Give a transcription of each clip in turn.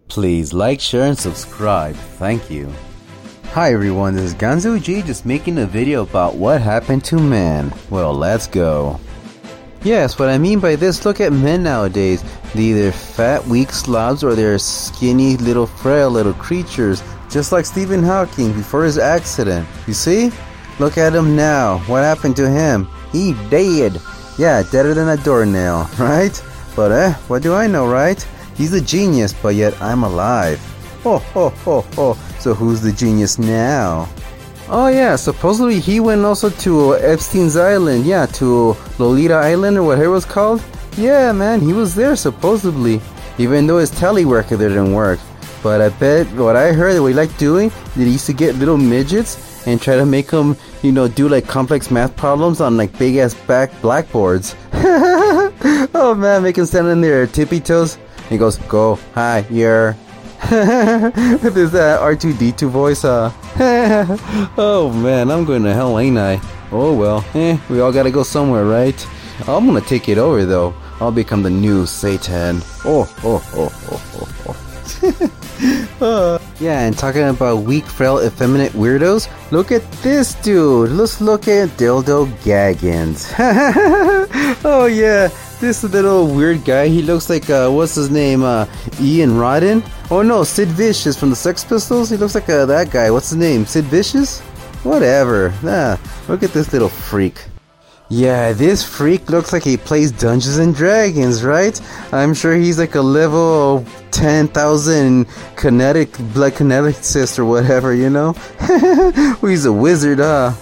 Please like, share, and subscribe. Thank you. Hi everyone, this is Ganzo G just making a video about what happened to men. Well, let's go. Yes, what I mean by this, look at men nowadays. They're either fat, weak slobs or they're skinny, little, frail little creatures. Just like Stephen Hawking before his accident. You see? Look at him now. What happened to him? He dead. Yeah, deader than a doornail, right? But what do I know, right? He's a genius, but yet I'm alive. Ho ho ho ho. So who's the genius now? Oh yeah, supposedly he went also to Epstein's Island. Yeah, to Lolita Island or whatever it was called. Yeah man, he was there supposedly. Even though his teleworker didn't work. But I bet what I heard that what he liked doing, that he used to get little midgets and try to make them, do like complex math problems on like big ass blackboards. Oh man, make him stand in their tippy toes. He goes, go, hi, here. With his R2-D2 voice, Oh man, I'm going to hell, ain't I? Oh well, we all gotta go somewhere, right? I'm gonna take it over though. I'll become the new Satan. Yeah, and talking about weak, frail, effeminate weirdos, look at this dude. Let's look at Dildo Gaggins. Oh yeah, this little weird guy. He looks like, what's his name? Ian Rodden? Oh no, Sid Vicious from the Sex Pistols. He looks like that guy. What's his name? Sid Vicious? Whatever. Look at this little freak. Yeah, this freak looks like he plays Dungeons and Dragons, right? I'm sure he's like a level 10,000 blood kineticist or whatever, He's a wizard,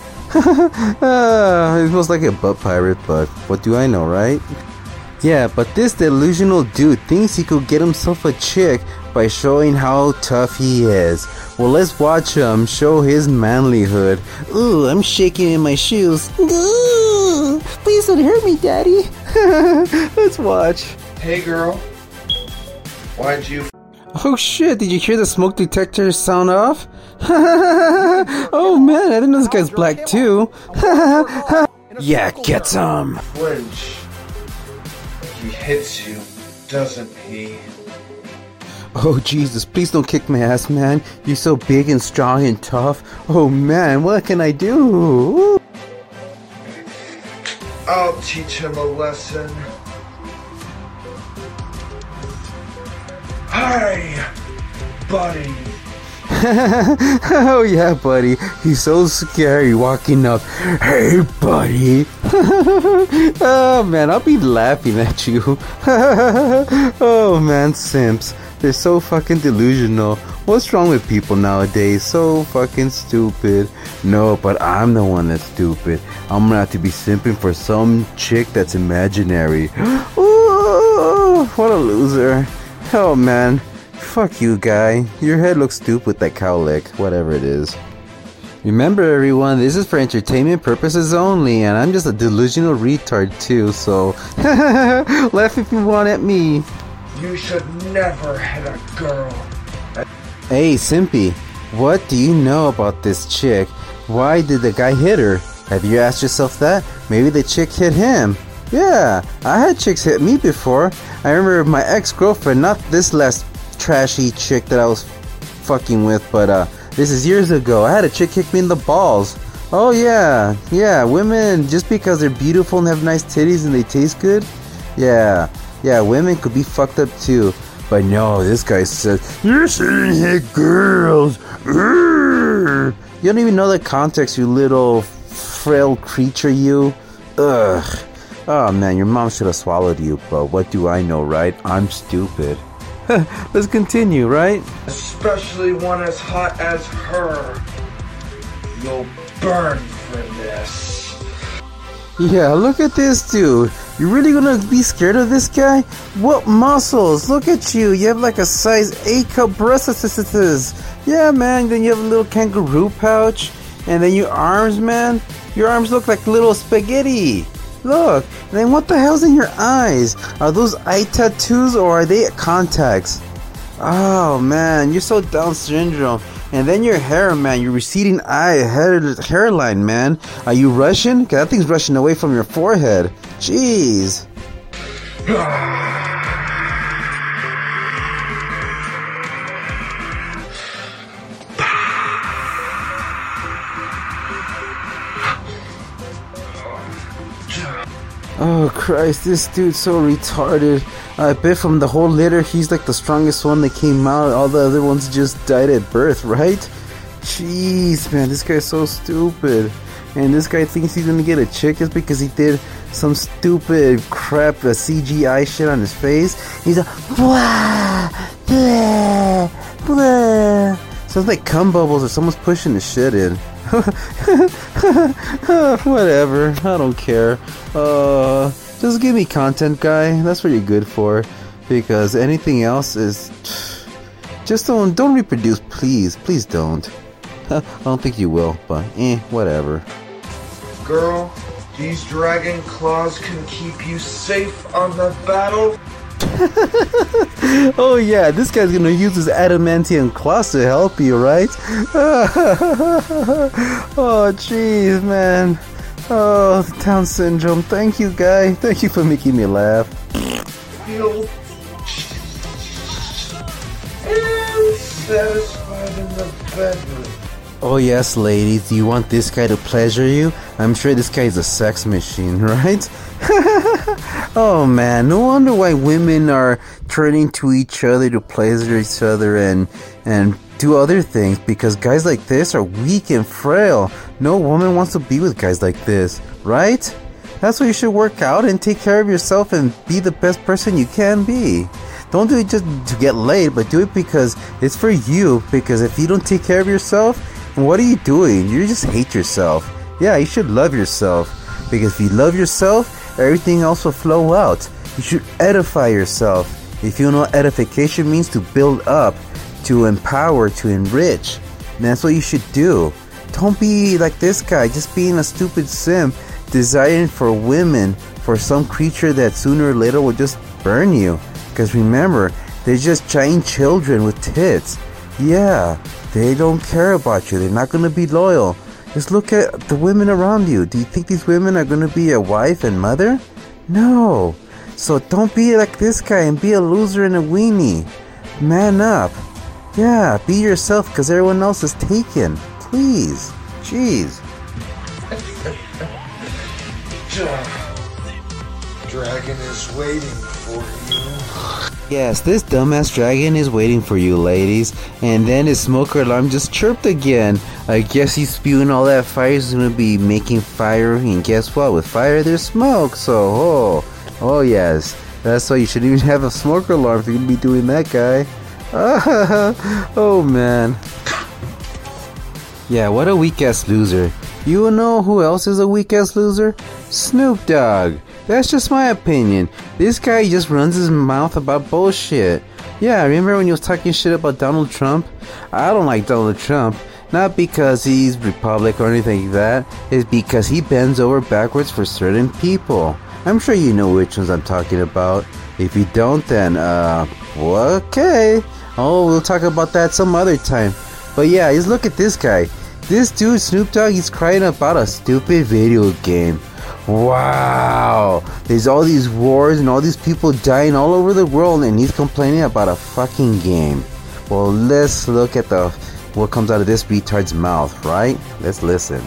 He's most like a butt pirate, but what do I know, right? Yeah, but this delusional dude thinks he could get himself a chick by showing how tough he is. Well, let's watch him show his manlyhood. Ooh, I'm shaking in my shoes. Ooh, please don't hurt me, Daddy. Let's watch. Hey, girl. Why'd you... Oh shit, did you hear the smoke detector sound off? Oh man, I didn't know this guy's black too. Yeah, get some. Flinch. He hits you, doesn't he? Oh Jesus, please don't kick my ass, man. You're so big and strong and tough. Oh man, what can I do? I'll teach him a lesson. Hi, buddy. Oh yeah, buddy. He's so scary walking up. Hey, buddy. Oh man, I'll be laughing at you. Oh man, simps. They're so fucking delusional. What's wrong with people nowadays? So fucking stupid. No, but I'm the one that's stupid. I'm gonna have to be simping for some chick that's imaginary. Ooh, what a loser. Oh man. Fuck you, guy. Your head looks stupid with that cowlick, whatever it is. Remember, everyone, this is for entertainment purposes only, and I'm just a delusional retard too, so laugh if you want at me. You should never hit a girl. Hey, Simpy, what do you know about this chick? Why did the guy hit her? Have you asked yourself that? Maybe the chick hit him. Yeah, I had chicks hit me before. I remember my ex-girlfriend, not this last trashy chick that I was fucking with, but this is years ago. I had a chick kick me in the balls. Oh yeah, women, just because they're beautiful and have nice titties and they taste good, yeah, women could be fucked up too. But no, this guy says, you shouldn't hit girls. Urgh. You don't even know the context, you little frail creature, you. Ugh. Oh man, your mom should have swallowed you, but what do I know, right? I'm stupid. Let's continue, right? Especially one as hot as her. You'll burn for this. Yeah, look at this dude. You really gonna be scared of this guy? What muscles? Look at you. You have like a size 8 cup breasts. Yeah, man. Then you have a little kangaroo pouch. And then your arms, man. Your arms look like little spaghetti. Look, and then what the hell's in your eyes? Are those eye tattoos or are they contacts? Oh man, you're so Down syndrome. And then your hair, man, your receding hairline, man. Are you Russian? 'Cause that thing's rushing away from your forehead. Jeez. Christ, this dude's so retarded. I bet from the whole litter, he's like the strongest one that came out. All the other ones just died at birth, right? Jeez, man, this guy's so stupid. And this guy thinks he's gonna get a chick just because he did some stupid crap, CGI shit on his face. He's like, blah, blah, blah. Sounds like cum bubbles or someone's pushing the shit in. Whatever, I don't care. Just give me content, guy. That's what you're good for. Because anything else is... Just don't reproduce, please. Please don't. I don't think you will, but whatever. Girl, these dragon claws can keep you safe on the battle. Oh yeah, this guy's gonna use his adamantium claws to help you, right? Oh jeez, man. Oh, Down syndrome. Thank you, guy. Thank you for making me laugh. Feel and satisfied in the bedroom. Oh yes, ladies, do you want this guy to pleasure you? I'm sure this guy's a sex machine, right? Oh man, no wonder why women are turning to each other to pleasure each other and do other things, because guys like this are weak and frail. No woman wants to be with guys like this, right? That's why you should work out and take care of yourself and be the best person you can be. Don't do it just to get laid, but do it because it's for you, because if you don't take care of yourself, what are you doing? You just hate yourself. Yeah, you should love yourself, because if you love yourself, everything else will flow out. You should edify yourself. If you know what edification means, to build up, to empower, to enrich, and that's what you should do. Don't be like this guy, just being a stupid simp, desiring for women, for some creature that sooner or later will just burn you. Because remember, they're just giant children with tits. Yeah, they don't care about you. They're not going to be loyal. Just look at the women around you. Do you think these women are going to be a wife and mother? No. So don't be like this guy and be a loser and a weenie. Man up. Yeah, be yourself, because everyone else is taken. Please. Jeez. Dragon is waiting for you. Yes, this dumbass dragon is waiting for you, ladies. And then his smoker alarm just chirped again. I guess he's spewing all that fire. He's gonna be making fire. And guess what? With fire, there's smoke. So, oh yes. That's why you shouldn't even have a smoker alarm if you're gonna be doing that, guy. Oh, man. Yeah, what a weak-ass loser. You know who else is a weak-ass loser? Snoop Dogg. That's just my opinion. This guy just runs his mouth about bullshit. Yeah, remember when he was talking shit about Donald Trump? I don't like Donald Trump. Not because he's Republican or anything like that. It's because he bends over backwards for certain people. I'm sure you know which ones I'm talking about. If you don't, then, well, okay. Oh, we'll talk about that some other time. But yeah, just look at this guy. This dude, Snoop Dogg, he's crying about a stupid video game. Wow, there's all these wars and all these people dying all over the world, and he's complaining about a fucking game. Well, let's look at what comes out of this retard's mouth, right? Let's listen.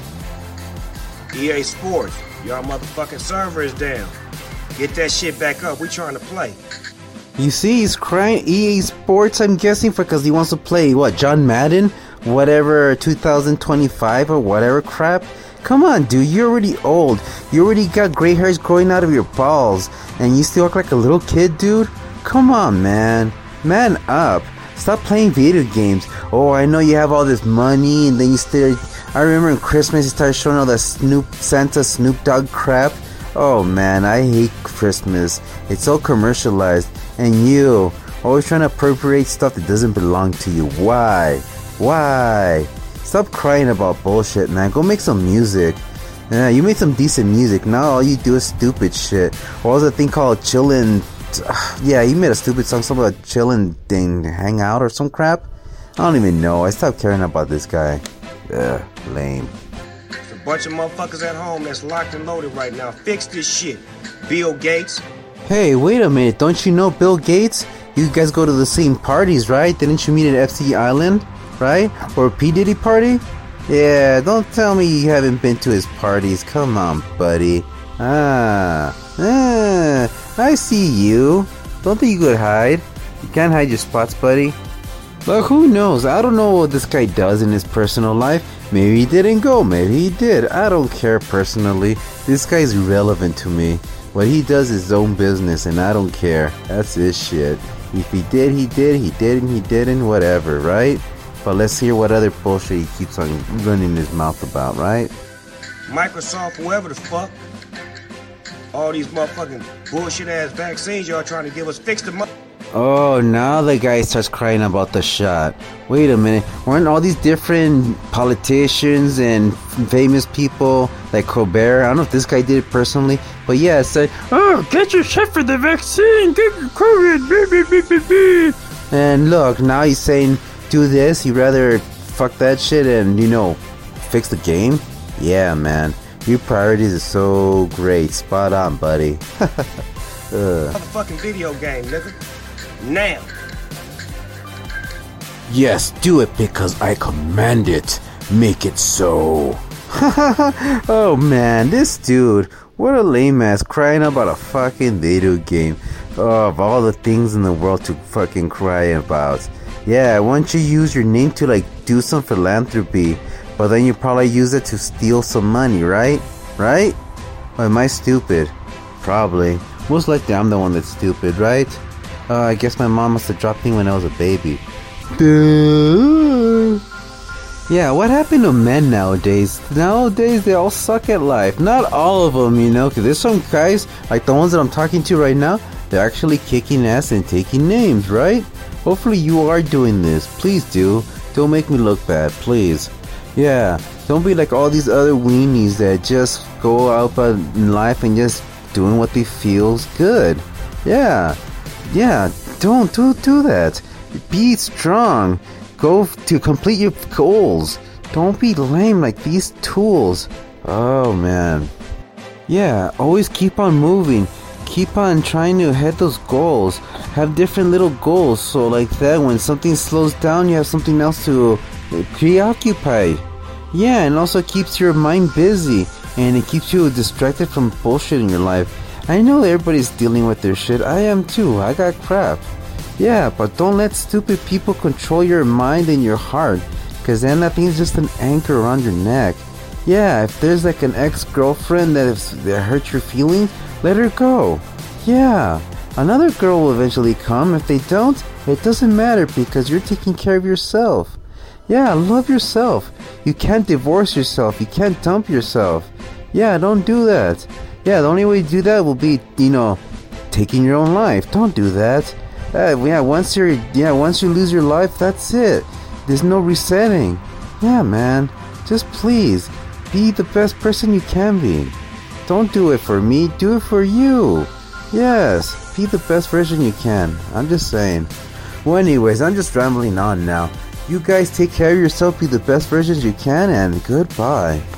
EA Sports, y'all motherfucking server is down. Get that shit back up, we trying to play. You see, he's crying EA Sports, I'm guessing, because he wants to play, what, John Madden? Whatever, 2025 or whatever crap? Come on, dude, you're already old. You already got gray hairs growing out of your balls, and you still look like a little kid, dude? Come on, man. Man up. Stop playing video games. Oh, I know you have all this money, and then you still... I remember in Christmas you started showing all that Snoop Dogg crap. Oh, man, I hate Christmas. It's so commercialized. And you, always trying to appropriate stuff that doesn't belong to you. Why? Why? Stop crying about bullshit, man. Go make some music. Yeah, you made some decent music. Now all you do is stupid shit. What was that thing called Chillin'? Yeah, you made a stupid song, something about chillin' thing, hang out or some crap. I don't even know. I stopped caring about this guy. Ugh, lame. There's a bunch of motherfuckers at home that's locked and loaded right now. Fix this shit. Bill Gates. Hey, wait a minute. Don't you know Bill Gates? You guys go to the same parties, right? Didn't you meet at FC Island? Right? Or a P. Diddy party? Yeah, don't tell me you haven't been to his parties. Come on, buddy. I see you. Don't think you could hide. You can't hide your spots, buddy. But who knows? I don't know what this guy does in his personal life. Maybe he didn't go, maybe he did. I don't care personally. This guy's irrelevant to me. What he does is his own business and I don't care. That's his shit. If he did, he did. He didn't, he didn't. Whatever, right? But let's hear what other bullshit he keeps on running his mouth about, right? Microsoft, whoever the fuck. All these motherfucking bullshit ass vaccines y'all trying to give us, fix the Oh, now the guy starts crying about the shot. Wait a minute. Weren't all these different politicians and famous people like Colbert? I don't know if this guy did it personally, but yeah, it said, oh, get your shot for the vaccine, get your COVID. And look, now he's saying, do this. He'd rather fuck that shit and, fix the game. Yeah, man. Your priorities are so great. Spot on, buddy. Motherfucking video game, nigga. Now. Yes, do it because I command it. Make it so. Oh man, this dude, what a lame ass crying about a fucking video game. Oh, of all the things in the world to fucking cry about. Yeah, why don't you use your name to do some philanthropy, but then you probably use it to steal some money, right? Right? Or am I stupid? Probably. Most likely I'm the one that's stupid, right? I guess my mom must have dropped me when I was a baby. Yeah, what happened to men nowadays? Nowadays, they all suck at life. Not all of them, because there's some guys, like the ones that I'm talking to right now, they're actually kicking ass and taking names, right? Hopefully you are doing this. Please do. Don't make me look bad, please. Yeah, don't be like all these other weenies that just go out in life and just doing what they feels good. Yeah, don't do that. Be strong. Go to complete your goals. Don't be lame like these tools. Oh man. Yeah, always keep on moving. Keep on trying to hit those goals. Have different little goals so like that when something slows down you have something else to preoccupy. Yeah, and also keeps your mind busy and it keeps you distracted from bullshit in your life. I know everybody's dealing with their shit. I am too. I got crap. Yeah, but don't let stupid people control your mind and your heart, because then that thing's just an anchor around your neck. Yeah, if there's like an ex-girlfriend that hurts your feelings, let her go. Yeah, another girl will eventually come. If they don't, it doesn't matter because you're taking care of yourself. Yeah, love yourself. You can't divorce yourself. You can't dump yourself. Yeah, don't do that. Yeah, the only way to do that will be, taking your own life. Don't do that. Once you lose your life, that's it. There's no resetting. Yeah, man. Just please, be the best person you can be. Don't do it for me, do it for you. Yes, be the best version you can. I'm just saying. Well, anyways, I'm just rambling on now. You guys take care of yourself, be the best versions you can, and goodbye.